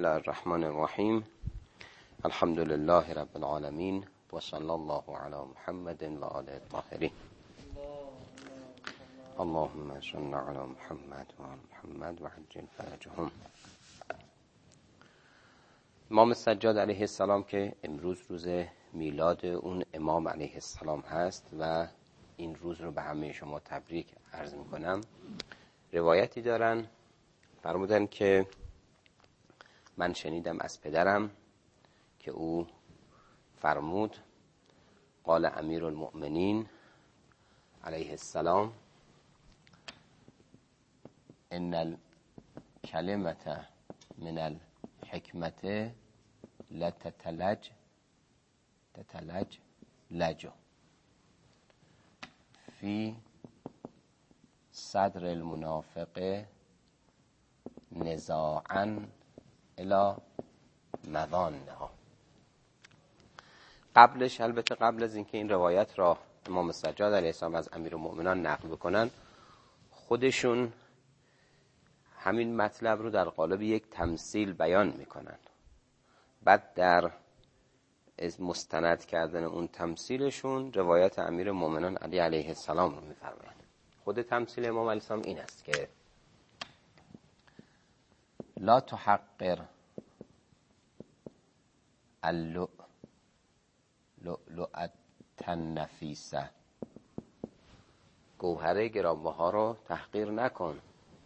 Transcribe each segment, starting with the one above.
الله الرحمن الرحیم. الحمد لله رب العالمین و صلی الله علی محمد و آله الطاهرین. اللهم صل علی محمد و آل محمد و عجل فرجهم. امام سجاد علیه السلام که امروز روز میلاد اون امام علیه السلام هست و این روز رو به همه شما تبریک عرض میکنم، روایتی دارن، فرمودن که من شنیدم از پدرم که او فرمود قال امیر المؤمنین علیه السلام ان الکلمة من الحکمة لتتلج لج فی صدر المنافق نزاعا الی مظانها. البته قبل از اینکه این روایت را امام سجاد علیه السلام از امیرالمؤمنین نقل بکنن، خودشون همین مطلب رو در قالب یک تمثیل بیان میکنن. بعد در مستند کردن اون تمثیلشون روایت امیرالمؤمنین علی علیه السلام رو میفرمایند. خود تمثیل امام علیه السلام این است که لا تحقر اللؤلؤة النفیسه، گوهر گرانبها رو تحقیر نکن.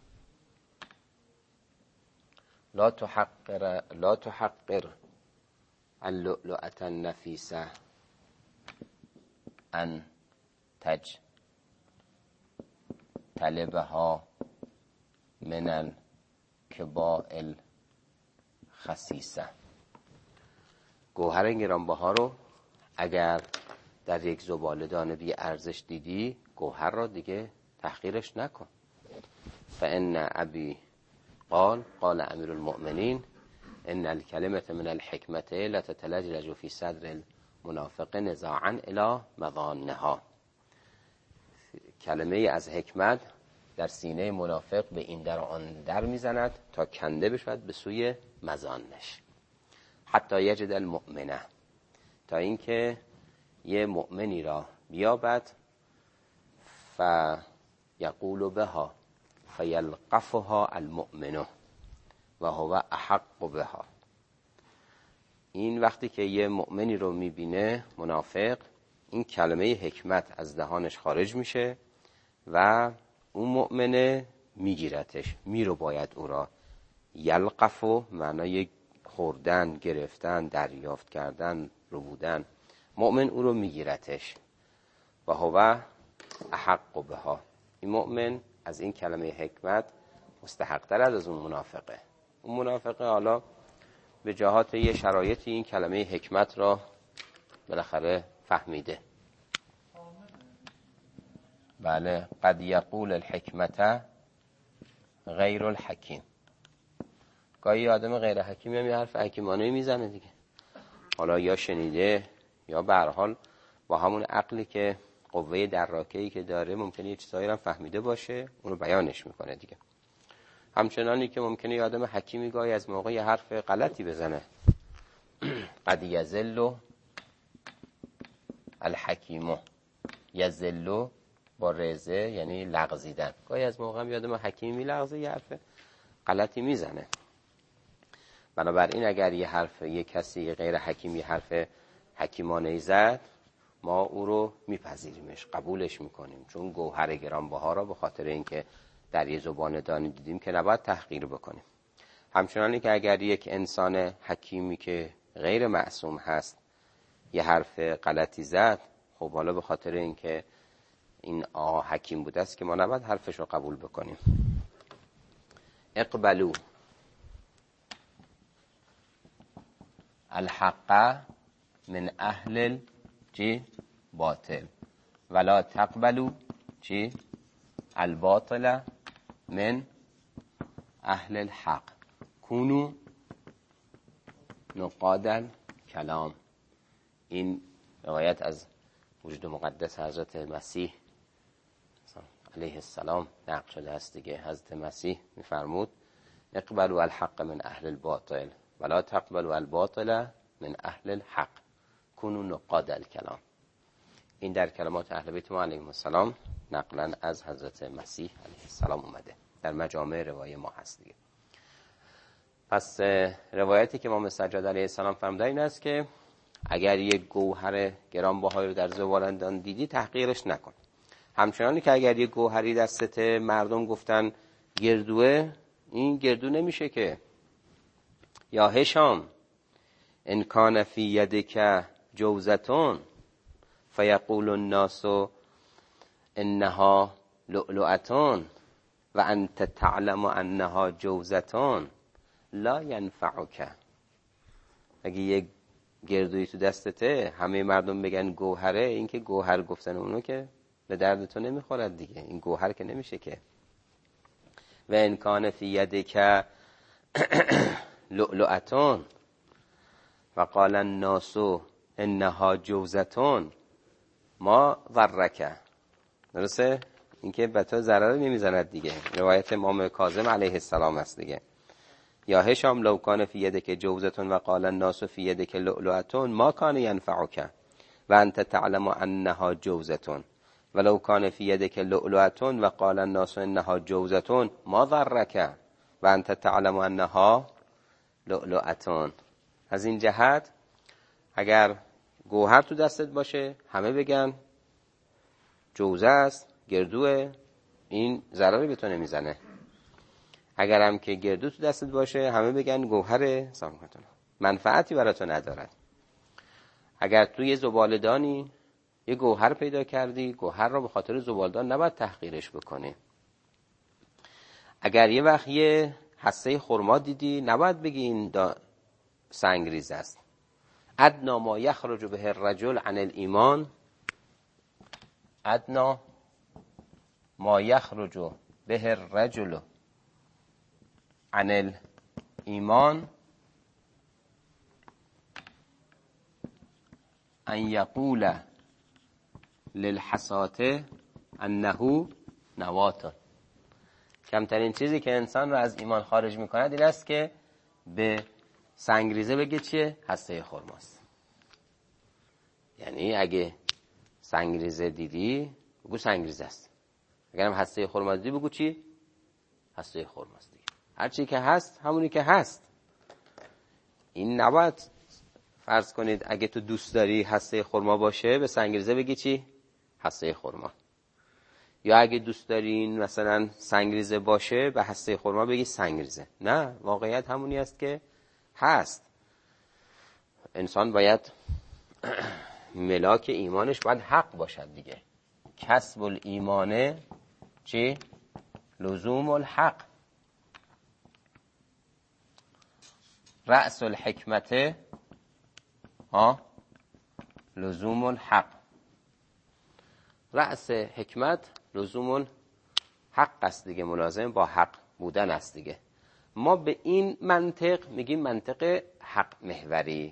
لا تحقر اللؤلؤة النفیسه ان تجتلبها من الکباء الخسیسه. گوهر گرانبها رو اگر در یک زباله‌دان بی ارزش دیدی، گوهر رو دیگه تحقیرش نکن. فان ابی قال امیر المؤمنین ان الکلمة من الحکمة لتتلجلج فی صدر المنافق نزاعا الی مظانها. کلمه از حکمت در سینه منافق به این در آن در میزند تا کنده بشود به سوی مظانش. حتی یجد المؤمنه، تا اینکه یه مؤمنی را بیابد، فیقول بها فیلقفها المؤمنه و هو احق بها. این وقتی که یه مؤمنی رو میبینه منافق، این کلمه حکمت از دهانش خارج میشه و اون مؤمنه میگیرتش، میرو باید او را. یلقفو معنای خوردن، گرفتن، دریافت کردن، رو بودن. مؤمن او رو میگیرتش و هو احق بها. این مؤمن از این کلمه حکمت مستحق‌تر از اون منافقه. اون منافقه حالا به جهات یه شرایطی این کلمه حکمت را بالاخره فهمیده. بله، قد یقول الحکمت غیر الحکیم. گاهی آدم غیر حکیمی هم یه حرف حکیمانه میزنه دیگه، حالا یا شنیده یا به هر حال با همون عقلی که قوه دراکه‌ای که داره ممکنه یه چیزایی رو فهمیده باشه، اونو بیانش میکنه دیگه. همچنانی که ممکنه یه آدم حکیمی گاهی از موقع یه حرف غلطی بزنه. قد یذل الحکیم، یذل با رزه یعنی لغزیدن. گاهی از موقع هم یه آدم حکیمی میلغزه، یه حرف غلطی میزنه. بنابراین اگر یه کسی غیر حکیم یه حرف حکیمانه زد، ما او رو میپذیریمش، قبولش میکنیم، چون گوهر گرانبها را به خاطر اینکه در یه زبان دانی دیدیم که نباید تحقیر بکنیم. همچنانی که اگر یک انسان حکیمی که غیر معصوم هست یه حرف غلطی زد، خب حالا به خاطر اینکه این حکیم بوده است که ما نباید حرفش رو قبول بکنیم. اقبلوا الحق من اهل باطل ولا تقبلوا الباطل من اهل الحق کونوا نقاد الکلام. این روایت از وجود مقدس حضرت مسیح علیه السلام نقل شده است دیگه. حضرت مسیح میفرمود اقبلوا الحق من اهل الباطل، ولا تقبلوا الباطل من اهل الحق کنوا نقاد الکلام. این در کلمات اهل بیت ما علیهم السلام نقلا از حضرت مسیح علیه السلام اومده، در مجامع روایه ما هست دیگه. پس روایتی که امام سجاد علیه السلام فرمودن این است که اگر یک گوهر گرانبهایی رو در زبالندان دیدی تحقیرش نکن. همچنانی که اگر یک گوهری دستت مردم گفتن گردوه، این گردو نمیشه که. یا هشام ان کان فی یدک جوزتون فیقول الناس انها لؤلؤتون و انت تعلم انها جوزتون لا ینفعک. اگه یک گردویی تو دستته همه مردم بگن گوهره، این که گوهر گفتن اونو که به درد تو نمیخورد دیگه، این گوهر که نمیشه که. و ان کان فی یدک لؤلؤتون و قال الناس انها جوزتون ما ضرک. درسته؟ این که به تو ضرر نمیزند دیگه. روایت امام کاظم علیه السلام است دیگه. یا هشام لو کان فی یدک جوزتون و قال الناس فی یدک لؤلؤتون ما کان ینفعک و انت تعلم انها جوزتون ولو کان فی یدک لؤلؤتون و قال الناس انها جوزتون ما ضرک و انت تعلم انها لؤلؤتون. از این جهت اگر گوهر تو دستت باشه همه بگن جوزه است، گردوه، این ضرری به تو نمیزنه. اگر هم که گردو تو دستت باشه همه بگن گوهره، منفعتی برای تو ندارد. اگر تو یه زبالدانی یه گوهر پیدا کردی، گوهر را به خاطر زبالدان نباید تحقیرش بکنی. اگر یه وقت یه حصه خرما دیدی نباید بگی این سنگریز است. ادنا ما یخرج به الرجل عن الایمان، ادنا ما یخرج به الرجل عن الایمان ان یقول للحسات انه نوات. کمترین چیزی که انسان رو از ایمان خارج میکند این است که به سنگریزه بگه چیه؟ هسته خرماست. یعنی اگه سنگریزه دیدی بگو سنگریزه است، اگرم هسته خرما دیدی بگو چی؟ هسته خرماست دیگه. هر چی که هست همونی که هست. این نباید فرض کنید اگه تو دوست داری هسته خرما باشه به سنگریزه بگی چی؟ هسته خرما. یا اگه دوست دارین مثلا سنگریزه باشه به هسته خرما بگی سنگریزه. نه، واقعیت همونی است که هست. انسان باید ملاک ایمانش باید حق باشد دیگه. کسب الایمان چی؟ لزوم الحق. رأس الحکمت لزوم الحق. رأس حکمت لزوم الحق است دیگه، ملازم با حق بودن است دیگه. ما به این منطق میگیم منطق حق محوری.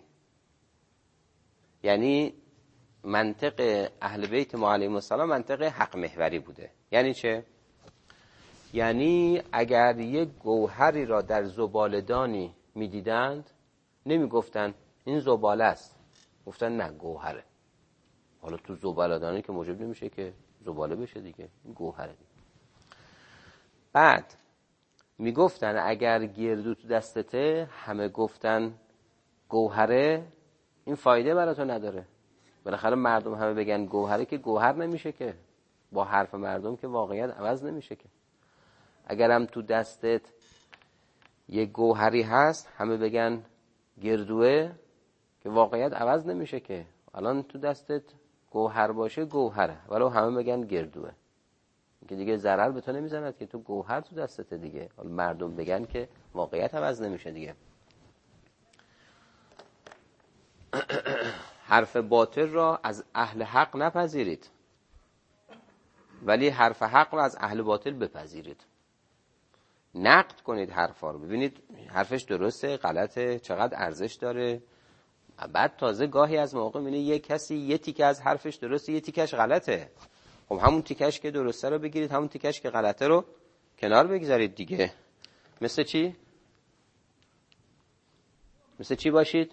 یعنی منطق اهل بیت ما علیهم السلام منطق حق محوری بوده. یعنی چه؟ یعنی اگر یک گوهری را در زبالدانی میدیدند نمیگفتن این زباله است، گفتن نه گوهره. حالا تو زبالدانی که موجب نمیشه که زباله بشه دیگه، این گوهره دیگه. بعد میگفتن اگر گردو تو دستته همه گفتن گوهره، این فایده برای تو نداره. بالاخره مردم همه بگن گوهره که گوهر نمیشه که، با حرف مردم که واقعیت عوض نمیشه که. اگرم تو دستت یه گوهری هست همه بگن گردوه که واقعیت عوض نمیشه که. الان تو دستت گوهر باشه گوهره، ولو همه بگن گردوه که دیگه ضرر به تو نمیزند که تو گوهر تو دستت دیگه. حالا مردم بگن که واقعیت عوض نمیشه دیگه. حرف باطل را از اهل حق نپذیرید، ولی حرف حق را از اهل باطل بپذیرید. نقد کنید حرفا رو، ببینید حرفش درسته غلطه، چقدر ارزش داره. بعد تازه گاهی از موقع میبینی یه کسی یه تیکه از حرفش درسته یه تیکش غلطه. خب همون تیکش که درسته رو بگیرید، همون تیکش که غلطه رو کنار بگذارید دیگه. مثل چی؟ مثل چی باشید؟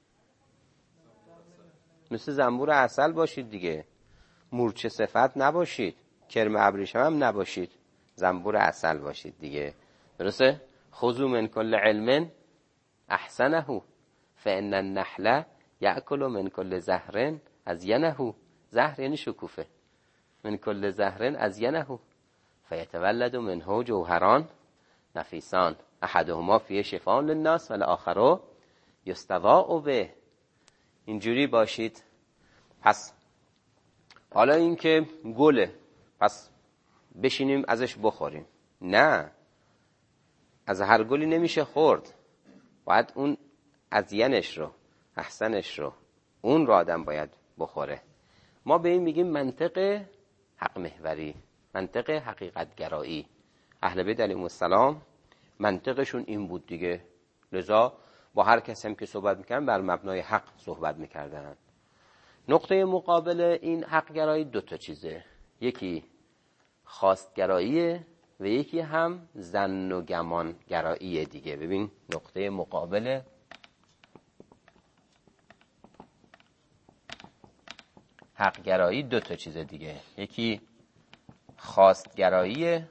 مثل زنبور عسل باشید دیگه. مورچه صفت نباشید، کرم ابریشم هم نباشید، زنبور عسل باشید دیگه. درسته؟ خذوا من کل علم احسنه فان النحل یأکل من کل زهر ازینه. زهر یعنی شکوفه. من کل زهر ازینه فیتولد منه جوهران نفیسان احدهما فیه شفاء للناس والآخر یستضاء به. اینجوری باشید. پس حالا این که گله، پس بشینیم ازش بخوریم؟ نه، از هر گلی نمیشه خورد. باید اون ازینش رو، احسنش رو، اون رو آدم باید بخوره. ما به این میگیم منطق حق محوری، منطق حقیقت گرایی. اهل بیت علیهم السلام منطقشون این بود دیگه. لذا با هر کسی هم که صحبت میکردن بر مبنای حق صحبت میکردن. نقطه مقابل این حق گرایی دو تا چیزه، یکی خواستگراییه و یکی هم ظن و گمان گراییه دیگه. ببین نقطه مقابل حق گرایی دو تا چیزه دیگه، یکی خواستگراییه،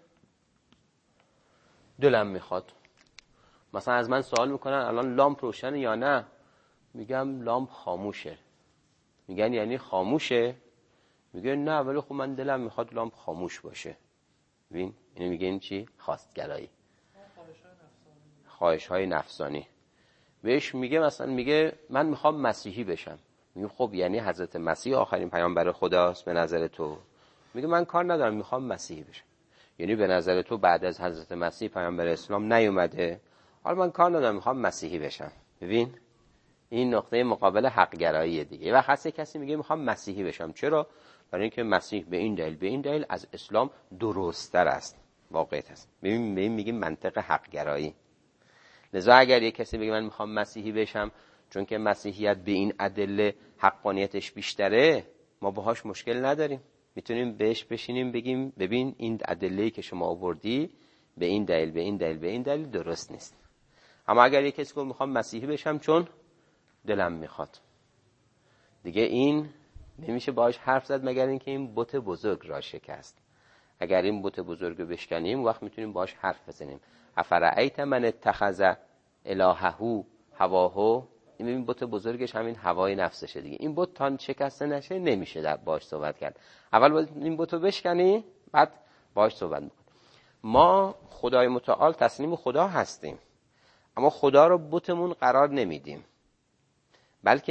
دلم میخواد. مثلا از من سوال میکنن الان لامپ روشنه یا نه، میگم لامپ خاموشه. میگن یعنی خاموشه؟ میگه نه ولی خب من دلم میخواد لامپ خاموش باشه. ببین اینو میگه این چی؟ خواستگرایی، خواهش‌های نفسانی. بهش میگه مثلا میگه من میخوام مسیحی بشم. میگه خب یعنی حضرت مسیح آخرین پیامبر خداست به نظر تو؟ میگه من کار ندارم میخوام مسیحی بشم. یعنی به نظر تو بعد از حضرت مسیح پیامبر اسلام نیومده؟ حالا من کار ندارم میخوام مسیحی بشم. ببین این نقطه مقابل حق گراییه دیگه. و خاصه کسی میگه میخوام مسیحی بشم. چرا؟ برای اینکه مسیح به این دلیل از اسلام درست‌تر است، واقعیت است. ببین به این میگیم منطق حق گرایی. لذا اگر یک کسی بگه من میخوام مسیحی بشم چون که مسیحیت به این ادله حقانیتش بیشتره، ما باهاش مشکل نداریم. میتونیم بهش بشینیم بگیم ببین این ادله‌ای که شما آوردی به این دلیل به این دلیل به این دلیل درست نیست. اما اگر یک کسی گفت میخوام مسیحی بشم چون دلم میخواد، دیگه این نمیشه باهاش حرف زد مگر اینکه این بت بزرگ را شکست. اگر این بت بزرگ رو بشکنیم وقت میتونیم باهاش حرف بزنیم. افرأیت من اتخذ الهه هواه. این بت بزرگش همین هوای نفسشه دیگه. این بت تا شکسته نشه نمیشه در باهاش صحبت کرد. اول باید این بت رو بشکنی بعد باهاش صحبت میکنی. ما خدای متعال تسلیم خدا هستیم، اما خدا رو بتمون قرار نمیدیم، بلکه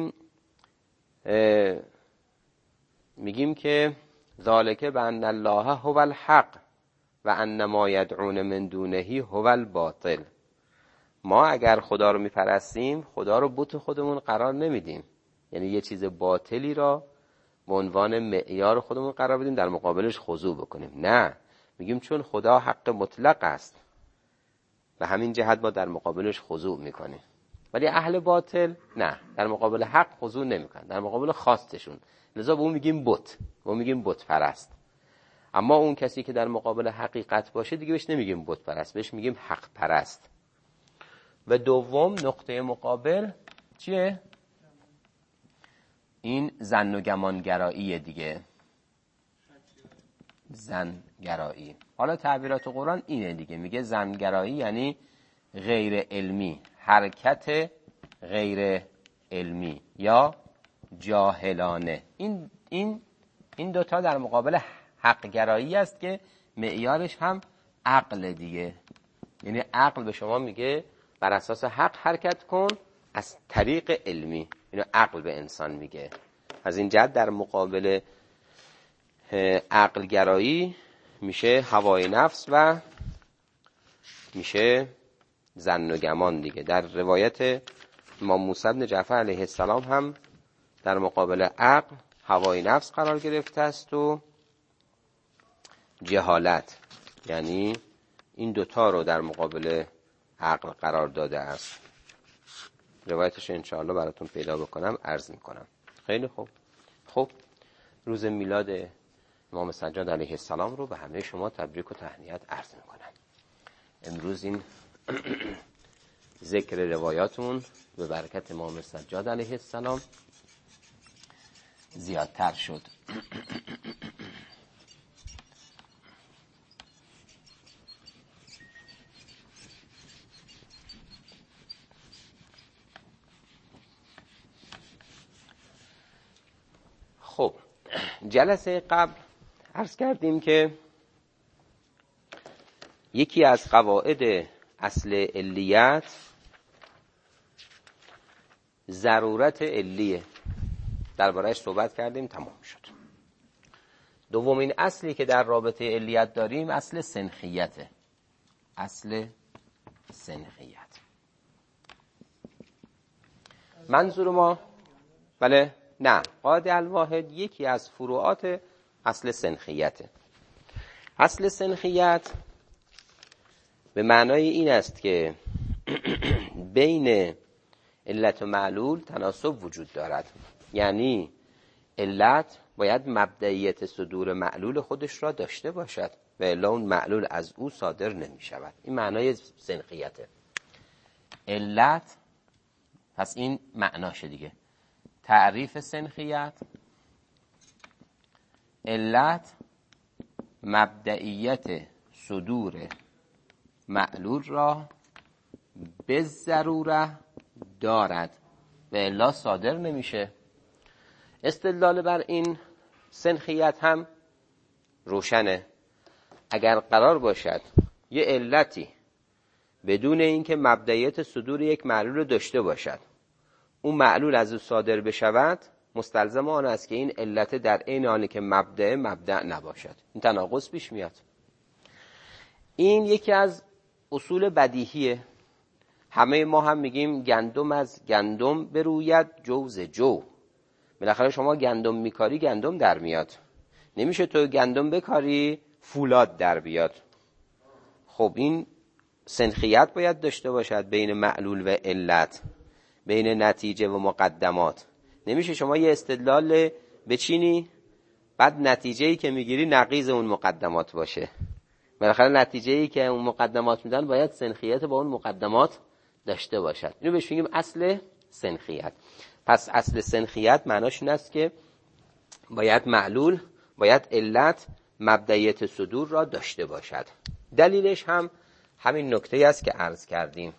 میگیم که ذالک بان الله هو الحق و ان ما یدعون من دونه هو الباطل. ما اگر خدا رو میپرستیم خدا رو بت خودمون قرار نمیدیم، یعنی یه چیز باطلی را به عنوان معیار خودمون قرار بدیم در مقابلش خضوع بکنیم. نه، میگیم چون خدا حق مطلق است و همین جهت ما در مقابلش خضوع میکنیم. ولی اهل باطل نه، در مقابل حق خضوع نمیکنن، در مقابل خواستشون. لذا به اون میگیم بت، به اون میگیم بت پرست. اما اون کسی که در مقابل حقیقت باشه دیگه بهش نمیگیم بت پرست، بهش میگیم حق پرست. و دوم نقطه مقابل چیه؟ این ظن و گمان گرایی دیگه. ظن گرایی. حالا تعبیرات قرآن اینه دیگه، میگه ظن گرایی یعنی غیر علمی، حرکت غیر علمی یا جاهلانه. این دوتا در مقابل حق گرایی است که معیارش هم عقل دیگه. یعنی عقل به شما میگه بر اساس حق حرکت کن از طریق علمی. اینو عقل به انسان میگه. از این جهت در مقابل عقل گرایی میشه هوای نفس و میشه ظن و گمان دیگه. در روایت امام موسی بن جعفر علیه السلام هم در مقابل عقل هوای نفس قرار گرفته است و جهالت، یعنی این دوتا رو در مقابل عقل قرار داده است. روایتش انشاءالله براتون پیدا بکنم عرض میکنم. خیلی خوب. خب روز میلاد امام سجاد علیه السلام رو به همه شما تبریک و تهنیت عرض میکنم. امروز این ذکر روایاتمون به برکت امام سجاد علیه السلام زیادتر شد. خب جلسه قبل عرض کردیم که یکی از قواعد اصل علیت ضرورت علیه، درباره‌اش صحبت کردیم، تمام شد. دومین اصلی که در رابطه علیت داریم اصل سنخیته. اصل سنخیت منظور ما بله نه قاعده الواحد یکی از فروعات اصل سنخیته. اصل سنخیت به معنای این است که بین علت و معلول تناسب وجود دارد، یعنی علت باید مبدئیت صدور معلول خودش را داشته باشد و الا اون معلول از او صادر نمی شود. این معنای سنخیته. علت پس این معناشه دیگه. تعریف سنخیت: علت مبدئیت صدور معلول را به ضروره دارد و الا صادر نمیشه. استدلال بر این سنخیت هم روشنه. اگر قرار باشد یه علتی بدون اینکه مبدئیت صدور یک معلول رو داشته باشد اون معلول از او صادر بشود، مستلزم آن است که این علت در عین حالی که مبدأ نباشد. این تناقض پیش میاد. این یکی از اصول بدیهیه. همه ما هم میگیم گندم از گندم بروید جو ز جو. بالاخره شما گندم میکاری گندم در میاد. نمیشه تو گندم بکاری فولاد در بیاد. خب این سنخیت باید داشته باشد بین معلول و علت، بین نتیجه و مقدمات. نمیشه شما یه استدلال بچینی بعد نتیجه‌ای که میگیری نقیض اون مقدمات باشه. بالاخره نتیجه‌ای که اون مقدمات میدن باید سنخیت با اون مقدمات داشته باشد. اینو بهش میگیم اصل سنخیت. پس اصل سنخیت معناش این است که باید معلول، باید علت مبدئیت صدور را داشته باشد. دلیلش هم همین نکته است که عرض کردیم.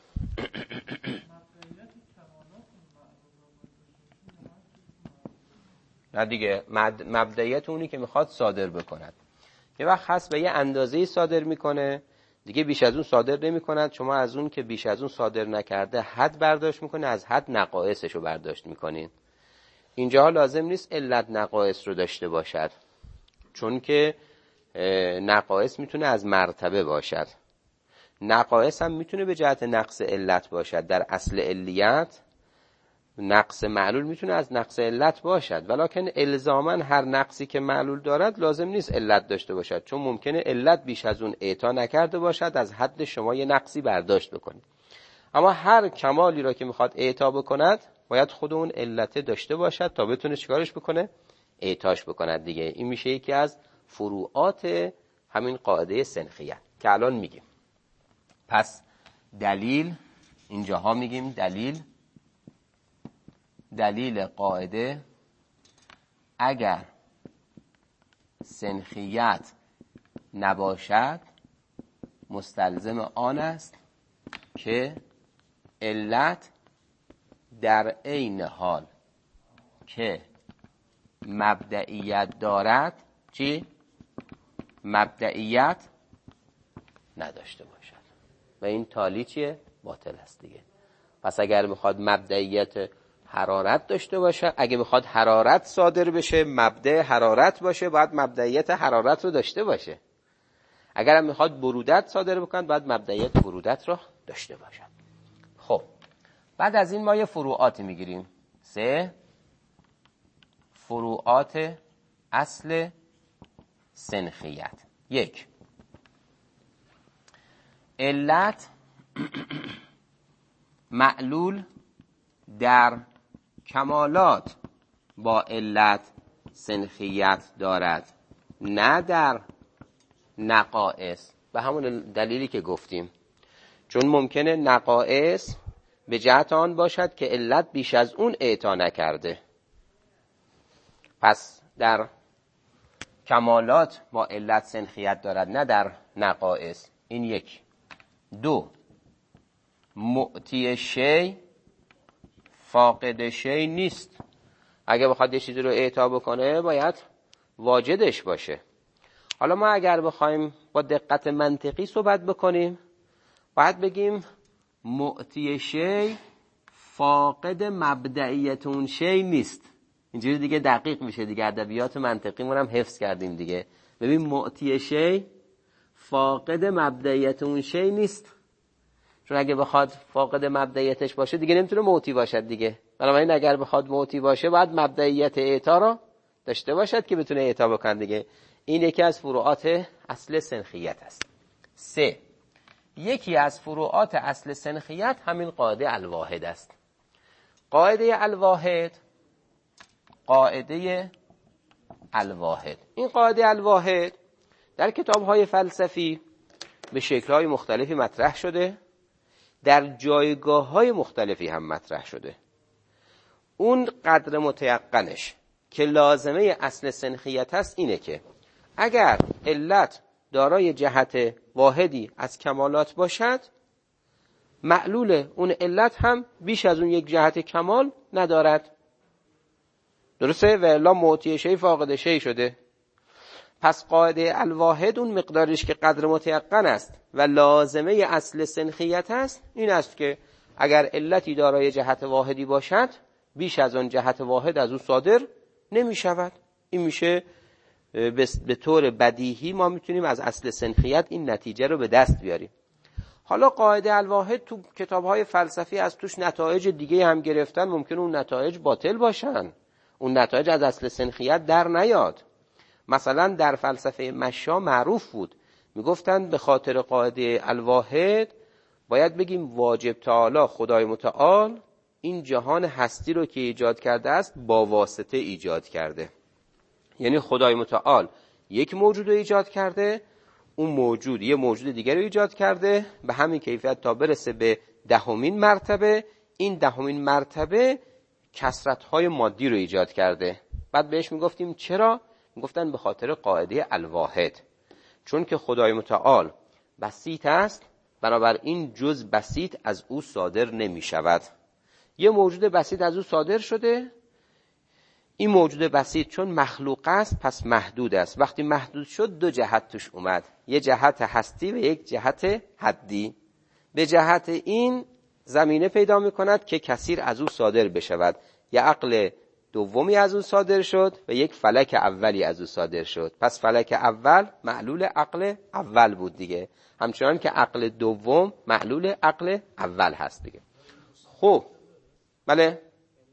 نه دیگه، مبدئیت اونی که میخواد صادر بکند. یه وقت هست به یه اندازه‌ای صادر میکنه، دیگه بیش از اون صادر نمیکند. شما از اون که بیش از اون صادر نکرده حد برداشت میکنه، از حد نقایصش رو برداشت میکنین. اینجا لازم نیست علت نقایص رو داشته باشد، چون که نقایص میتونه از مرتبه باشد. نقایص هم میتونه به جهت نقص علت باشد. در اصل علیت نقص معلول میتونه از نقص علت باشد، ولکن الزاماً هر نقصی که معلول دارد لازم نیست علت داشته باشد، چون ممکنه علت بیش از اون اعطا نکرده باشد، از حد شما یه نقصی برداشت بکنید. اما هر کمالی را که میخواد اعطا بکند باید خود اون علت داشته باشد تا بتونه چیکارش بکنه؟ اعطاش بکند دیگه. این میشه یکی از فروعات همین قاعده سنخیت که الان میگیم. پس دلیل، اینجاها میگیم دلیل قاعده اگر سنخیت نباشد مستلزم آن است که علت در عین حال که مبدئیت دارد چی؟ مبدئیت نداشته باشد و این تالی چیه؟ باطل است دیگه. پس اگر میخواد مبدئیت حرارت داشته باشه، اگه میخواد حرارت صادر بشه مبدأ حرارت باشه، باید مبدئیت حرارت رو داشته باشه. اگر هم میخواد برودت صادر بکنه باید مبدئیت برودت رو داشته باشه. خب بعد از این ما یه فروعاتی میگیریم. 3 فروعات اصل سنخیت. 1 علت معلول در کمالات با علت سنخیت دارد، نه در نقائص. به همون دلیلی که گفتیم، چون ممکنه نقائص به جهت آن باشد که علت بیش از اون اعطا نکرده. پس در کمالات با علت سنخیت دارد، نه در نقائص. این یک. دو، معطی شی فاقد شی نیست. اگه بخواد یه چیزی رو اعطا بکنه باید واجدش باشه. حالا ما اگر بخوایم با دقت منطقی صحبت بکنیم باید بگیم معطی شی فاقد مبدئیت اون شی نیست. اینجوری دیگه دقیق میشه دیگه، ادبیات منطقی مونم حفظ کردیم دیگه. ببین معطی شی فاقد مبدئیت اون شی نیست، چون اگه بخواد فاقد مبدئیتش باشه دیگه نمیتونه معطی باشد دیگه. بنابراین اگر بخواد معطی باشه باید مبدئیت اعطا رو داشته باشد که بتونه اعطا بکنه دیگه. این یکی از فروعات اصل سنخیت است. 3، یکی از فروعات اصل سنخیت همین قاعده الواحد است. قاعده الواحد این قاعده الواحد در کتاب‌های فلسفی به شکل‌های مختلفی مطرح شده، در جایگاه‌های مختلفی هم مطرح شده. اون قدر متیقنش که لازمه اصل سنخیت است اینه که اگر علت دارای جهت واحدی از کمالات باشد، معلول اون علت هم بیش از اون یک جهت کمال ندارد. درسته؟ و الا معطی شی فاقد شی شده. پس قاعده الواحد اون مقدارش که قدر متیقن است و لازمه اصل سنخیت است این است که اگر علتی دارای جهت واحدی باشد بیش از آن جهت واحد از او صادر نمی شود. این میشه به طور بدیهی ما میتونیم از اصل سنخیت این نتیجه رو به دست بیاریم. حالا قاعده الواحد تو کتاب‌های فلسفی از توش نتایج دیگه هم گرفتن، ممکن اون نتایج باطل باشن، اون نتایج از اصل سنخیت در نیاد. مثلا در فلسفه مشا معروف بود، میگفتن به خاطر قاعده الواحد باید بگیم واجب تعالی خدای متعال این جهان هستی رو که ایجاد کرده است با واسطه ایجاد کرده. یعنی خدای متعال یک موجود رو ایجاد کرده، اون موجود یه موجود دیگر رو ایجاد کرده به همین کیفیت تا برسه به 10مین مرتبه. این 10مین مرتبه کثرت‌های مادی رو ایجاد کرده. بعد بهش میگفتیم چرا؟ میگفتن به خاطر قاعده الواحد، چون که خدای متعال بسیط است، بنابراین جز بسیط از او صادر نمی شود. یه موجود بسیط از او صادر شده، این موجود بسیط چون مخلوق است پس محدود است. وقتی محدود شد دو جهت توش اومد، یه جهت هستی و یک جهت حدی. به جهت این زمینه پیدا میکند که کثیر از او صادر بشود. یه عقل دومی از او صادر شد و یک فلک اولی از او صادر شد. پس فلک اول معلول عقل اول بود دیگه، همچنان که عقل دوم معلول عقل اول هست دیگه. خب بله،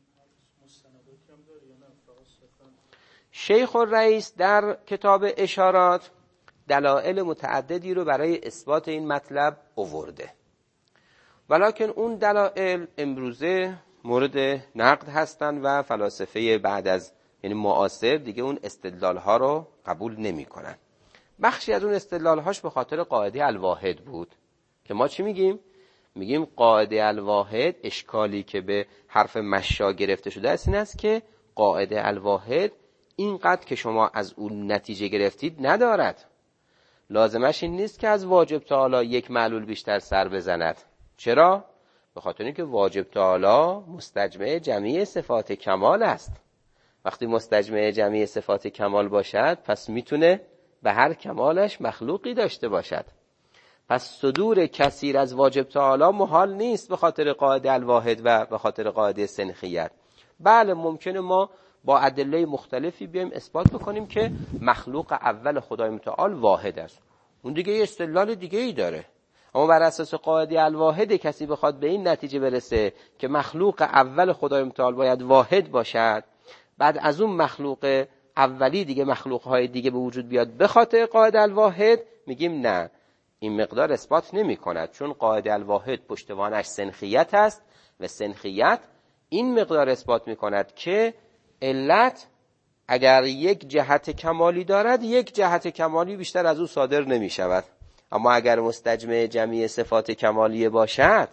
شیخ الرئیس در کتاب اشارات دلایل متعددی رو برای اثبات این مطلب آورده، ولکن اون دلایل امروزه مورد نقد هستن و فلاسفه بعد از یعنی معاصر دیگه اون استدلال‌ها رو قبول نمی‌کنن. بخشی از اون استدلال‌هاش به خاطر قاعده الواحد بود که ما چی میگیم؟ میگیم قاعده الواحد اشکالی که به حرف مشا گرفته شده است این است که قاعده الواحد اینقدر که شما از اون نتیجه گرفتید ندارد. لازمش این نیست که از واجب تعالی یک معلول بیشتر سر بزند. چرا؟ به خاطر اینکه واجب تعالی مستجمع جمیع صفات کمال است. وقتی مستجمع جمیع صفات کمال باشد پس میتونه به هر کمالش مخلوقی داشته باشد. پس صدور کثیر از واجب تعالی محال نیست به خاطر قاعده الواحد و به خاطر قاعده سنخیت. بله ممکنه ما با ادله مختلفی بیایم اثبات بکنیم که مخلوق اول خدای متعال واحد است، اون دیگه یه استدلال دیگه ای داره. اما بر اساس قاعده الواحد کسی بخواد به این نتیجه برسه که مخلوق اول خدای متعال باید واحد باشد، بعد از اون مخلوق اولی دیگه مخلوقهای دیگه به وجود بیاد به خاطر قاعده الواحد، میگیم نه، این مقدار اثبات نمی کند، چون قاعده الواحد پشتوانش سنخیت است و سنخیت این مقدار اثبات می کند که علت اگر یک جهت کمالی دارد یک جهت کمالی بیشتر از او صادر نمی شود. اما اگر مستجمع جمیع صفات کمالیه باشد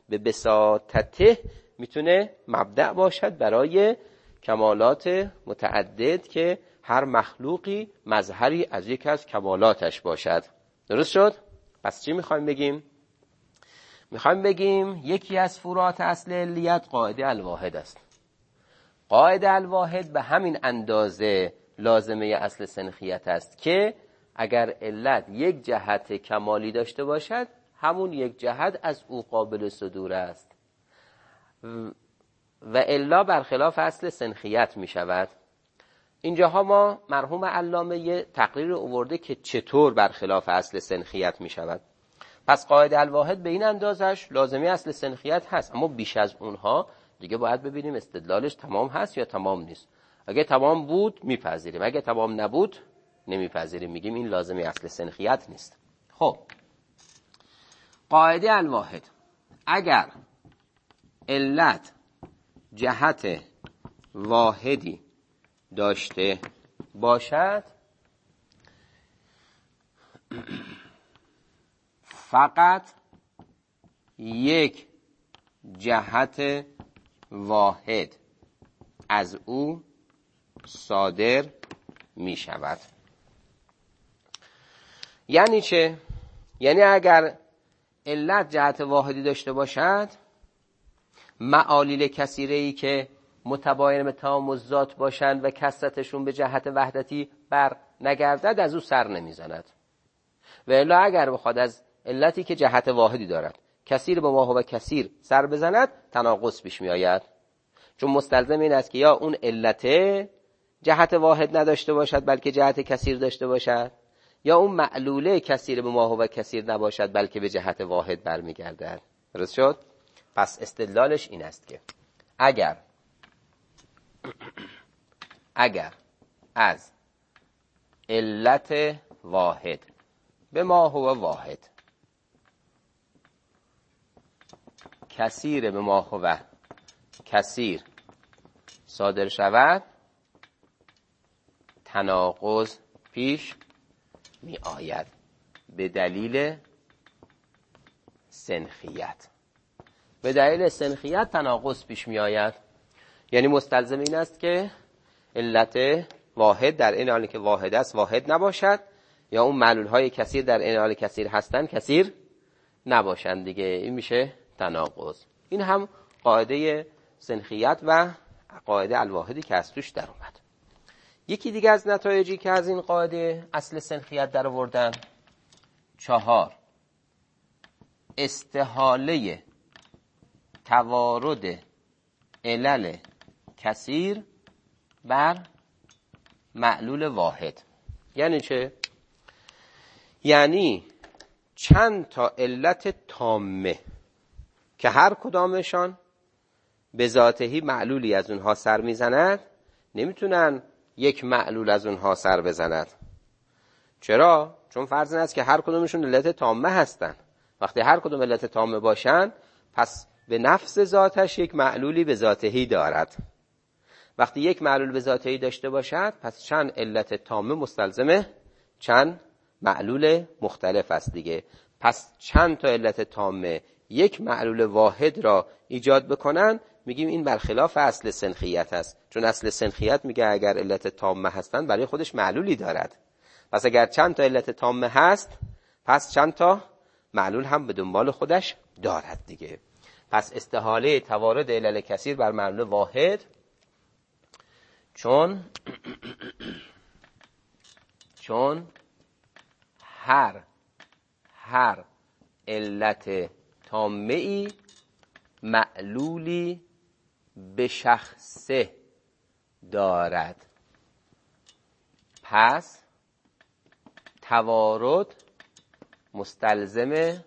به بساطته میتونه مبدأ باشد برای کمالات متعدد که هر مخلوقی مظهری از یک از کمالاتش باشد. درست شد؟ پس چی میخوایم بگیم؟ میخوایم بگیم یکی از فروعات اصل علیت قاعده الواحد است. قاعده الواحد به همین اندازه لازمه اصل سنخیت است که اگر علت یک جهت کمالی داشته باشد، همون یک جهت از او قابل صدور است و الا برخلاف اصل سنخیت می شود. اینجاها ما مرحوم علامه یه تقریر آورده که چطور برخلاف اصل سنخیت می شود. پس قاعده الواحد به این اندازش لازمه اصل سنخیت هست، اما بیش از اونها دیگه باید ببینیم استدلالش تمام هست یا تمام نیست. اگه تمام بود میپذیریم، اگه تمام نبود نمیپذیریم، میگیم این لازمه اصل سنخیت نیست. خب قاعده الواحد اگر علت جهت واحدی داشته باشد، فقط یک جهت واحد از او صادر می شود. یعنی چه؟ یعنی اگر علت جهت واحدی داشته باشد، معالیل کثیره‌ای که متباین به تمام الذات باشند و کثرتشون به جهت وحدتی بر نگردد از او سر نمیزند. و الا اگر بخواد از علتی که جهت واحدی دارد کثیر به ما هو کثیر سر بزند، تناقض پیش می آید. چون مستلزم این است که یا اون علت جهت واحد نداشته باشد بلکه جهت کثیر داشته باشد، یا اون معلوله کثیر به ما هو کثیر نباشد بلکه به جهت واحد برمیگردد. درست شد؟ پس استدلالش این است که اگر از علت واحد به ما هو واحد کثیر به ما هو کثیر صادر شود، تناقض پیش می آید به دلیل سنخیت. به دلیل سنخیت تناقض پیش می آید. یعنی مستلزم این است که علت واحد در این حالی که واحد است واحد نباشد، یا اون معلول های کثیر در این حال کثیر هستند کثیر نباشند دیگه. این میشه تناقض. این هم قاعده سنخیت و قاعده الواحدی که از توش در اومد. یکی دیگه از نتایجی که از این قاعده اصل سنخیت در آوردن، 4 استحاله توارد علل کثیر بر معلول واحد. یعنی چه؟ یعنی چند تا علت تامه که هر کدامشان به ذاتهی معلولی از اونها سر میزند، نمیتونن یک معلول از اونها سر بزند. چرا؟ چون فرض این است که هر کدومشون علت تامه هستن. وقتی هر کدوم علت تامه باشن، پس به نفس ذاتش یک معلولی به ذاتهی دارد. وقتی یک معلول به ذاتهی داشته باشد، پس چند علت تامه مستلزمه چند معلول مختلف است دیگه. پس چند تا علت تامه یک معلول واحد را ایجاد بکنن، میگیم این برخلاف اصل سنخیت است. چون اصل سنخیت میگه اگر علت تامه هستن برای خودش معلولی دارد. پس اگر چند تا علت تامه هست، پس چند تا معلول هم به دنبال خودش دارد دیگه. پس استحاله توارد علل کثیر بر معلول واحد، چون هر علت تامه ای معلولی به شخصه دارد، پس توارد مستلزم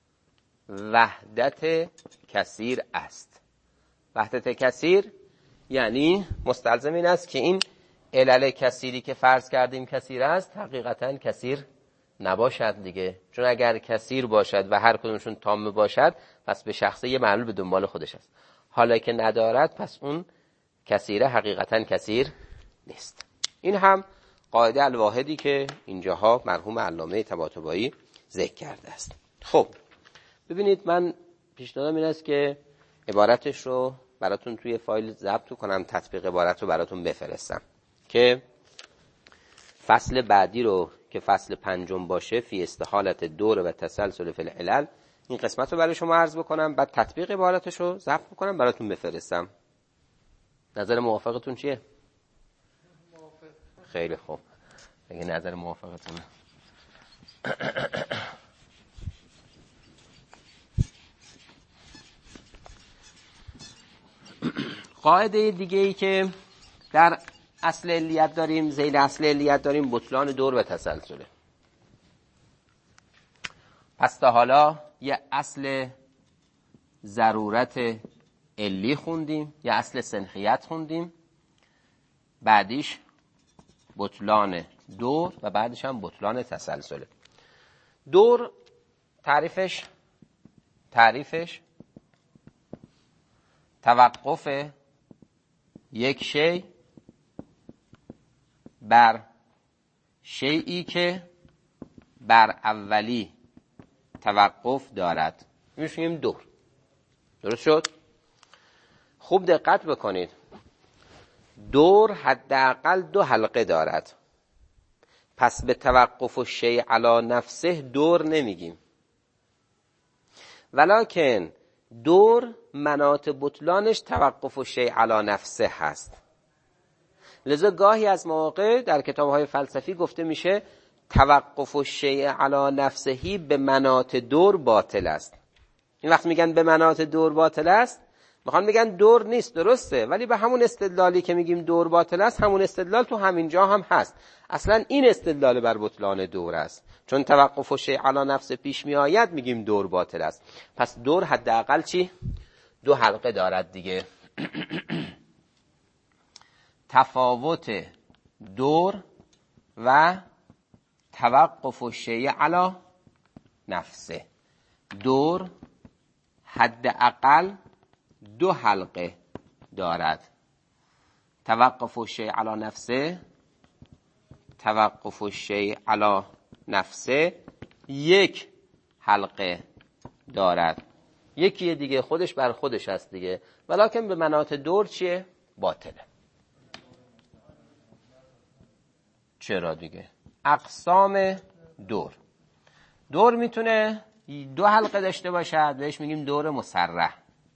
وحدت کثیر است. وحدت کثیر یعنی مستلزم این است که این علل کثیری که فرض کردیم کثیر است حقیقتا کثیر نباشد دیگه. چون اگر کثیر باشد و هر کدومشون تام باشد، پس به شخصه یه معلول به دنبال خودش است. حالا که ندارد، پس اون کثیره حقیقتا کثیر نیست. این هم قاعده الواحدی که اینجاها مرحوم علامه طباطبایی ذکر کرده است. خب ببینید، من پیشنهادم این است که عبارتش رو براتون توی فایل ضبط کنم، تطبیق عبارت رو براتون بفرستم که فصل بعدی رو که فصل 5 باشه، فی استحالت دور و تسلسل فی العلل، این قسمت رو برای شما عرض بکنم، بعد تطبیق عبارتش رو ضبط بکنم براتون بفرستم. نظر موافقتون چیه؟ خیلی خوب، اگه نظر موافقتونه قاعده دیگه ای که در اصل علیت داریم، ذیل اصل علیت داریم، بطلان دور و تسلسله. پس تا حالا یه اصل ضرورت علی خوندیم، یه اصل سنخیت خوندیم، بعدیش بطلان دور و بعدش هم بطلان تسلسله. دور تعریفش توقف یک شی بر شیئی که بر اولی توقف دارد، میشیم دور. درست شد؟ خوب دقت بکنید، دور حداقل 2 حلقه دارد، پس به توقف الشیء علی نفسه دور نمیگیم، ولکن دور مناط بطلانش توقف الشیء علی نفسه هست. لذا گاهی از مواقع در کتاب‌های فلسفی گفته میشه توقف الشیء علی نفسهی به مناط دور باطل است. این وقت میگن به مناط دور باطل است، میخوان میگن دور نیست، درسته، ولی به همون استدلالی که میگیم دور باطل است، همون استدلال تو همین جا هم هست. اصلا این استدلال بر بطلان دور است، چون توقف الشیء علی نفسه پیش میآید میگیم دور باطل است. پس دور حداقل چی؟ 2 حلقه دارد دیگه. تفاوت دور و توقف الشیء علی نفسه. دور حداقل 2 حلقه دارد، توقف الشیء علی نفسه، توقف الشیء علی نفسه 1 حلقه دارد. یکی دیگه خودش بر خودش هست دیگه، ولکن به مناط دور چیه؟ باطله. چرا دیگه؟ اقسام دور میتونه 2 حلقه داشته باشد، بهش میگیم دور مصرح.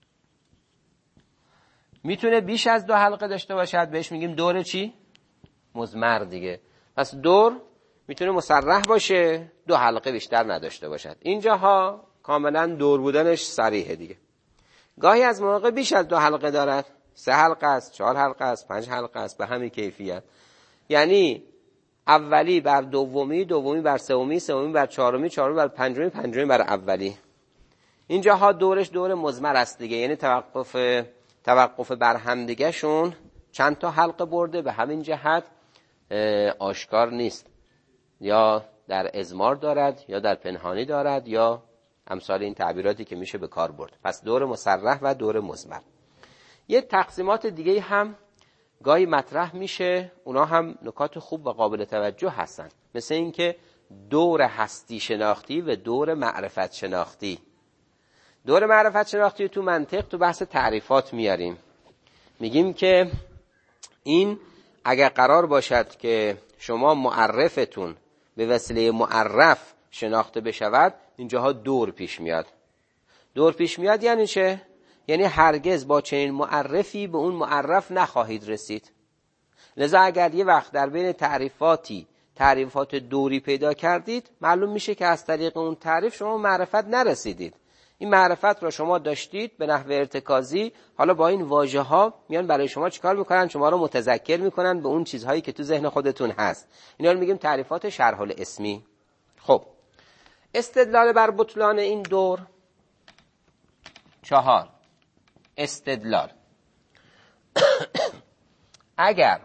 میتونه بیش از 2 حلقه داشته باشد، بهش میگیم دور چی؟ مضمر دیگه. پس دور میتونه مصرح باشه، 2 حلقه بیشتر نداشته باشد. اینجاها کاملا دور بودنش صریحه دیگه. گاهی از مواقع بیش از 2 حلقه دارد، 3 حلقه است، 4 حلقه است، 5 حلقه است، به همین کیفیت. یعنی اولی بر دومی، دومی بر سومی، سومی بر چهارمی، چهارمی بر پنجمی، پنجمی بر اولی. اینجاها دورش دور مضمر است دیگه، یعنی توقف بر هم دیگه شون چند تا حلقه برده، به همین جهت آشکار نیست، یا در اضمار دارد یا در پنهانی دارد یا امثال این تعبیراتی که میشه به کار برد. پس دور مصرح و دور مضمر. یه تقسیمات دیگه هم گاهی مطرح میشه، اونا هم نکات خوب و قابل توجه هستن، مثل این که دور هستی شناختی و دور معرفت شناختی. دور معرفت شناختی تو منطق تو بحث تعریفات میاریم، میگیم که این اگر قرار باشد که شما معرفتون به وسیله معرف شناخته بشود، اینجاها دور پیش میاد. دور پیش میاد یعنی چه؟ یعنی هرگز با چنین معرفی به اون معرف نخواهید رسید. لذا اگر یه وقت در بین تعریفات دوری پیدا کردید، معلوم میشه که از طریق اون تعریف شما معرفت نرسیدید. این معرفت را شما داشتید به نحو ارتکازی، حالا با این واژه ها میان برای شما چیکار میکنن؟ شما رو متذکر میکنن به اون چیزهایی که تو ذهن خودتون هست. اینا رو میگیم تعریفات شرح الاسمی. خب استدلال بر بطلان این دور 4 استدلال. اگر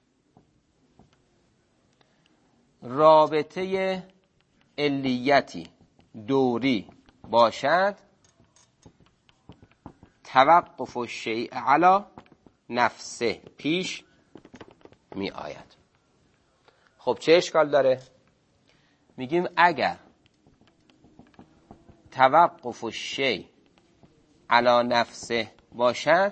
رابطه علیتی دوری باشد، توقف الشیء علی نفسه پیش می آید. خب چه اشکال داره؟ میگیم اگر توقف الشیء علی نفسه باشد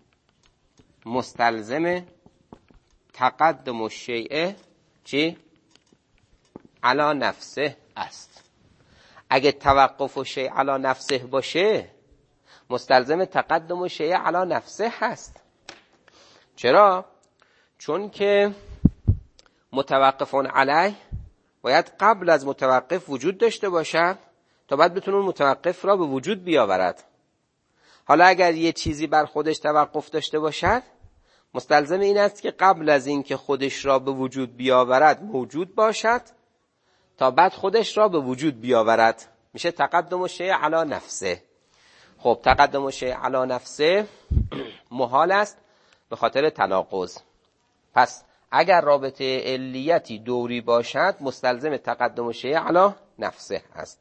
مستلزم تقدم الشیء چی؟ علی نفسه است. اگه توقف الشیء علی نفسه باشه مستلزم تقدم الشیء علی نفسه هست. چرا؟ چون که متوقفون علیه باید قبل از متوقف وجود داشته باشد تا بعد بتونه اون متوقف را به وجود بیاورد. حالا اگر یه چیزی بر خودش توقف داشته باشد مستلزم این است که قبل از این که خودش را به وجود بیاورد موجود باشد تا بعد خودش را به وجود بیاورد. میشه تقدم الشیء علی نفسه. خب تقدم الشیء علی نفسه محال است به خاطر تناقض. پس اگر رابطه علیتی دوری باشد مستلزم تقدم الشیء علی نفسه است.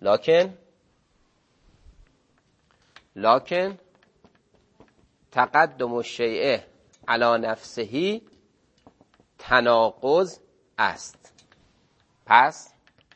لکن تقدم الشیء علی نفسه تناقض است. پس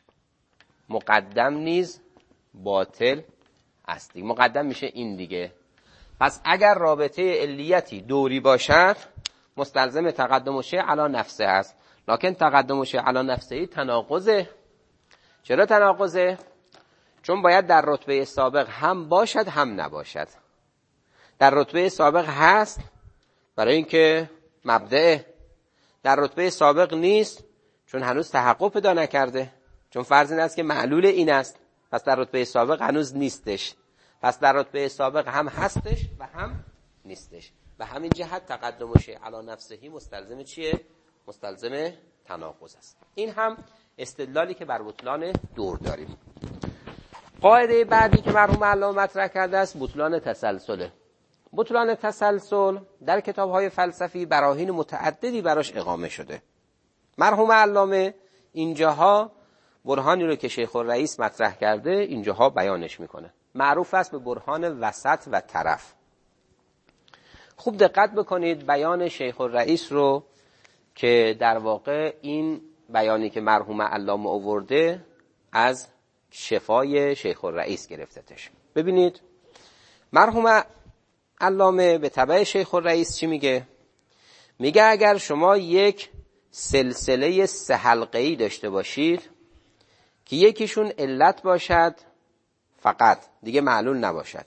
مقدم نیز باطل است. مقدم میشه این دیگه. پس اگر رابطه علیتی دوری باشد مستلزم تقدم الشیء علی نفسه است. لکن تقدم الشیء علی نفسه تناقضه. چرا تناقضه؟ چون باید در رتبه سابق هم باشد هم نباشد. در رتبه سابق هست برای اینکه مبدأ، در رتبه سابق نیست چون هنوز تحقق پیدا نکرده، چون فرض این است که معلول این است، پس در رتبه سابق هنوز نیستش. پس در رتبه سابق هم هستش و هم نیستش. و همین جهت تقدم الشیء علی نفسه مستلزم چیه؟ مستلزم تناقض است. این هم استدلالی که بر بطلان دور داریم. قاعده بعدی که مرحوم علامه مطرح کرده است بطلان تسلسله. بطلان تسلسل در کتاب‌های فلسفی براهین متعددی براش اقامه شده. مرحوم علامه اینجاها برهانی رو که شیخ الرئیس مطرح کرده اینجاها بیانش میکنه. معروف است به برهان وسط و طرف. خوب دقت بکنید بیان شیخ الرئیس رو که در واقع این بیانی که مرحوم علامه آورده از شفای شیخ الرئیس گرفتتش. ببینید مرحوم علامه به تبع شیخ الرئیس چی میگه؟ میگه اگر شما یک سلسله 3 حلقه‌ای داشته باشید که یکیشون علت باشد فقط دیگه معلول نباشد،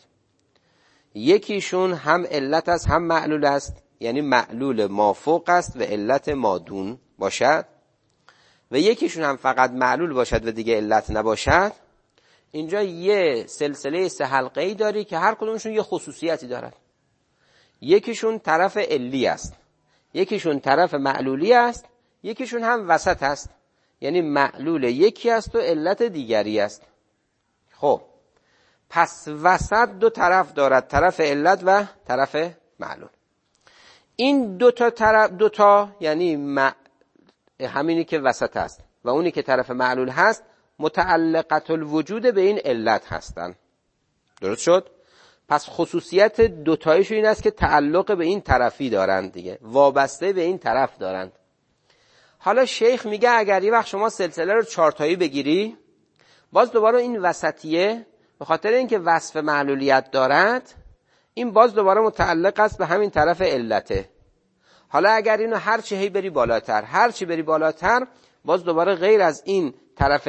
یکیشون هم علت است هم معلول است، یعنی معلول مافوق است و علت مادون باشد، و یکیشون هم فقط معلول باشد و دیگه علت نباشد، اینجا یه سلسله 3 حلقه‌ای داری که هر کدومشون یه خصوصیتی دارد. یکیشون طرف علی است، یکیشون طرف معلولی است، یکیشون هم وسط است، یعنی معلول یکی است و علت دیگری است. خب پس وسط 2 طرف دارد، طرف علت و طرف معلول. این دو تا یعنی همینی که وسط است و اونی که طرف معلول هست متعلقت الوجود به این علت هستند. درست شد؟ پس خصوصیت دوتایش این است که تعلق به این طرفی دارند دیگه، وابسته به این طرف دارند. حالا شیخ میگه اگر یه وقت شما سلسله رو 4 تایی بگیری، باز دوباره این وسطیه به خاطر اینکه وصف معلولیت دارد این باز دوباره متعلق است به همین طرف علته. حالا اگر اینو هر چی هی بری بالاتر باز دوباره غیر از این طرف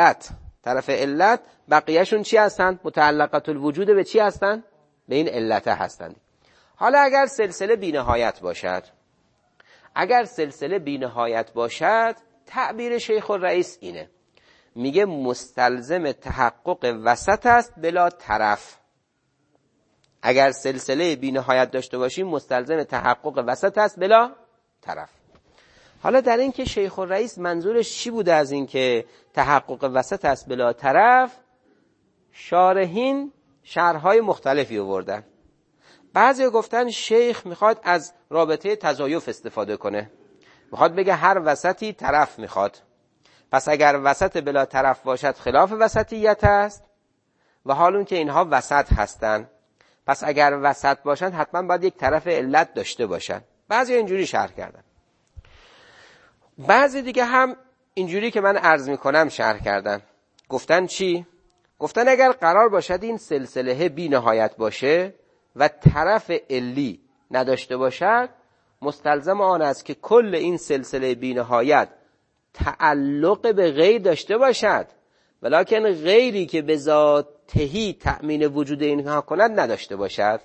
علت بقیهشون چی هستند؟ متعلقات الوجود به چی هستند؟ به این علته هستند. حالا اگر سلسله بی‌نهایت باشد تعبیر شیخ الرئیس اینه، میگه مستلزم تحقق وسط است بلا طرف. اگر سلسله بی‌نهایت داشته باشیم مستلزم تحقق وسط است بلا طرف. حالا در این که شیخ الرئیس منظورش چی بوده از این که تحقق وسط است بلا طرف، شارحین شرح‌های مختلفی آوردن. بعضی گفتن شیخ میخواد از رابطه تضایف استفاده کنه، میخواد بگه هر وسطی طرف میخواد، پس اگر وسط بلا طرف باشد خلاف وسطیت است و حال اون که اینها وسط هستن، پس اگر وسط باشن حتما باید یک طرف علت داشته باشن. بعضی اینجوری شرح کردن، بعضی دیگه هم اینجوری که من عرض میکنم شرح کردن. گفتن چی؟ گفتن اگر قرار باشد این سلسله بی نهایت باشه و طرف علی نداشته باشد، مستلزم آن است که کل این سلسله بی نهایت تعلق به غیر داشته باشد، ولکن غیری که به ذاتهی تأمین وجود اینها کند نداشته باشد.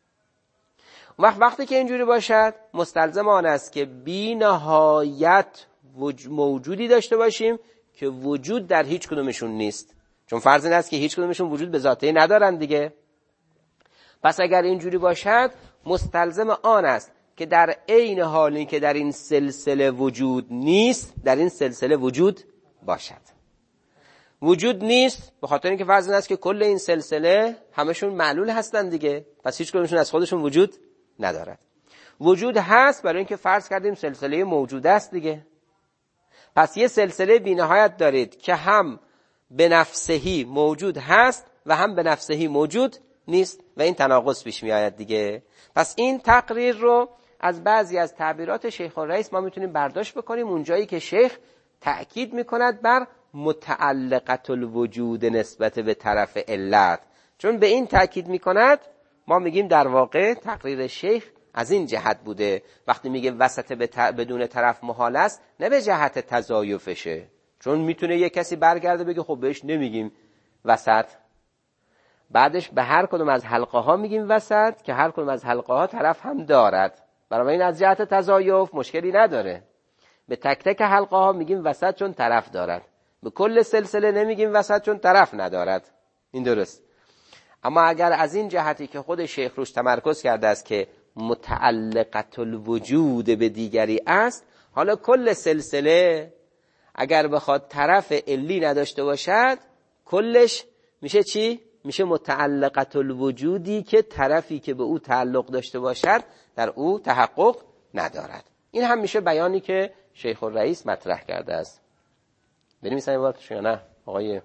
وقتی که اینجوری باشد، مستلزم آن است که بی نهایت موجودی داشته باشیم که وجود در هیچ کدومشون نیست، چون فرض این است که هیچ کدومشون وجود به ذاتهی ندارن دیگه. پس اگر اینجوری باشد، مستلزم آن است که در عین حالی که در این سلسله وجود نیست، در این سلسله وجود باشد. وجود نیست به خاطر اینکه فرض این است که کل این سلسله همشون معلول هستن دیگه، پس هیچ کدومشون از خودشون وجود ندارد. وجود هست برای اینکه فرض کردیم سلسله موجود است دیگه. پس یه سلسله بی‌نهایت دارید که هم به نفسهی موجود هست و هم به نفسهی موجود نیست و این تناقض پیش می آید دیگه. پس این تقریر رو از بعضی از تعبیرات شیخ الرئیس ما میتونیم برداشت بکنیم اونجایی که شیخ تأکید میکند بر متعلقت الوجود نسبت به طرف علت. چون به این تأکید میکند، ما میگیم در واقع تقریر شیخ از این جهت بوده. وقتی میگه وسط بدون طرف محال است، نه به جهت تضایفشه، چون میتونه یک کسی برگرده بگه خب بهش نمیگیم وسط، بعدش به هر کدوم از حلقه ها میگیم وسط که هر کدوم از حلقه ها طرف هم دارد، برای این از جهت تضایف مشکلی نداره. به تک تک حلقه ها میگیم وسط چون طرف دارد، به کل سلسله نمیگیم وسط چون طرف ندارد. این درست. اما اگر از این جهتی که خود شیخ روش تمرکز کرده است که متعلقت الوجود به دیگری است، حالا کل سلسله اگر بخواد طرف علی نداشته باشد، کلش میشه چی؟ میشه متعلقت الوجودی که طرفی که به او تعلق داشته باشد در او تحقق ندارد. این هم میشه بیانی که شیخ الرئیس مطرح کرده است. بنویسم این بارتش یا نه آقای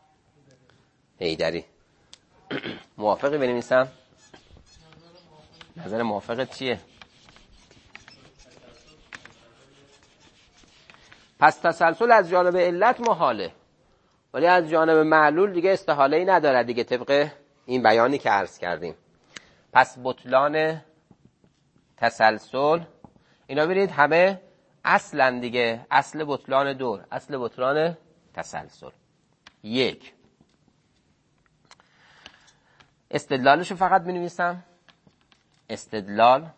حیدری؟ موافقی بنویسم؟ نظر موافقت چیه؟ پس تسلسل از جانب علت محاله، ولی از جانب معلول دیگه استحاله‌ای نداره دیگه، طبق این بیانی که عرض کردیم. پس بطلان تسلسل اینا برید همه اصلا دیگه، اصل بطلان دور، اصل بطلان تسلسل. یک، استدلالشو فقط بنویسم. استدلال: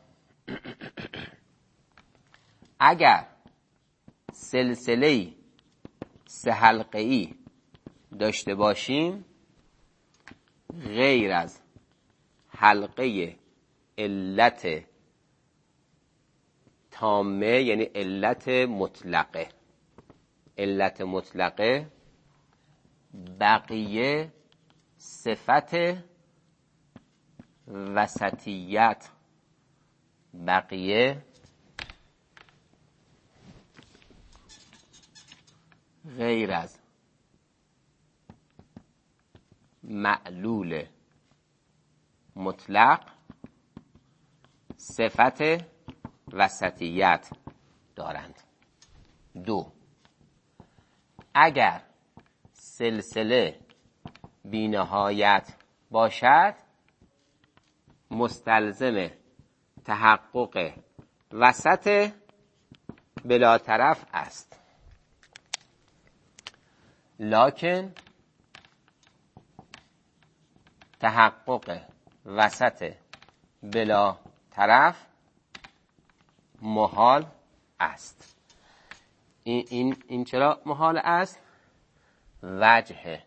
اگر سلسله‌ای سه حلقه‌ای داشته باشیم غیر از حلقه علت تامه، یعنی علت مطلقه، علت مطلقه، بقیه صفت وسطیت، بقیه غیر از معلول مطلق صفت وسطیت دارند. دو، اگر سلسله بی‌نهایت باشد مستلزم تحقق وسط بلا طرف است، لکن تحقق وسط بلا طرف محال است. این چرا محال است؟ وجه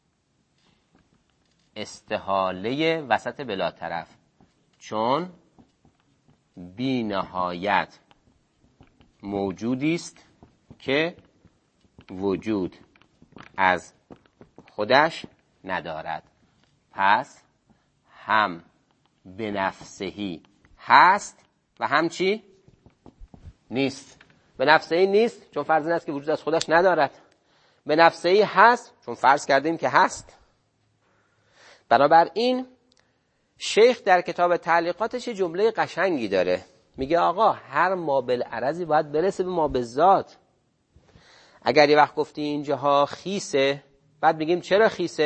استحاله وسط بلا طرف، چون بی نهایت موجودی است که وجود از خودش ندارد، پس هم به نفسهی هست و هم چی؟ نیست. به نفسهی نیست چون فرض این است که وجود از خودش ندارد، به نفسهی هست چون فرض کردیم که هست. بنابراین شیخ در کتاب تعلیقاتش جمله قشنگی داره، میگه آقا هر ما بالعرضی باید برسه به ما بالذات. اگر یه وقت گفتی اینجاها خیسه، بعد میگیم چرا خیسه؟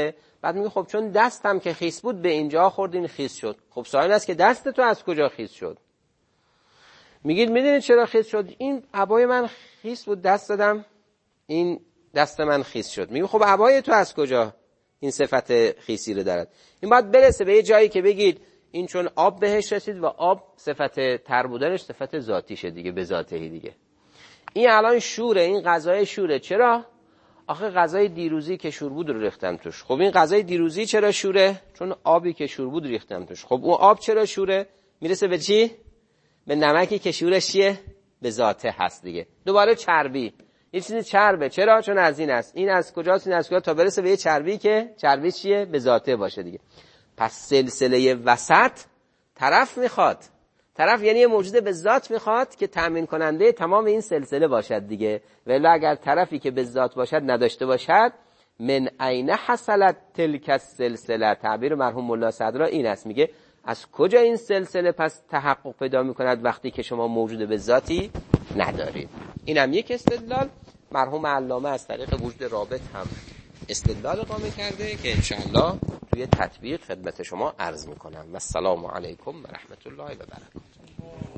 بعد میگه خب چون دستم که خیس بود به اینجا خورد این خیس شد. خب سوال است که دست تو از کجا خیس شد؟ میگید میدونید چرا خیس شد؟ این عبای من خیس بود، دست دادم این دست من خیس شد. میگه خب عبای تو از کجا این صفت خیسی رو دارد؟ این باید برسه به یه جایی که بگید این چون آب بهش رسید و آب صفت تر بودنش صفت ذاتیشه دیگه، به ذاتهی دیگه. این الان شوره، این غذای شوره. چرا؟ آخه غذای دیروزی که شور بود رو ریختم توش. خب این غذای دیروزی چرا شوره؟ چون آبی که شور بود ریختم توش. خب اون آب چرا شوره؟ میرسه به چی؟ به نمکی که شورش چیه؟ به ذاته هست دیگه. دوباره چربی، یه چیزی چربه. چرا؟ چون از این است. این از کجاست؟ این از کجا؟ تا برسه به یه چربی که چربی چیه؟ به ذاته باشه دیگه. پس سلسله وسط طرف میخواد. طرف یعنی یه موجود به ذات میخواد که تامین کننده تمام این سلسله باشد دیگه. ولی اگر طرفی که به ذات باشد نداشته باشد، من عین حصلت تلک السلسله، تعبیر مرحوم ملا صدرا این است، میگه از کجا این سلسله پس تحقق پیدا میکند وقتی که شما موجود به ذاتی ندارید. اینم یک استدلال. مرحوم علامه از طریق وجود رابط هم استدلال اقامه کرده که انشاءالله توی تطبیق خدمت شما عرض میکنم. و السلام علیکم و رحمت الله و برکاته.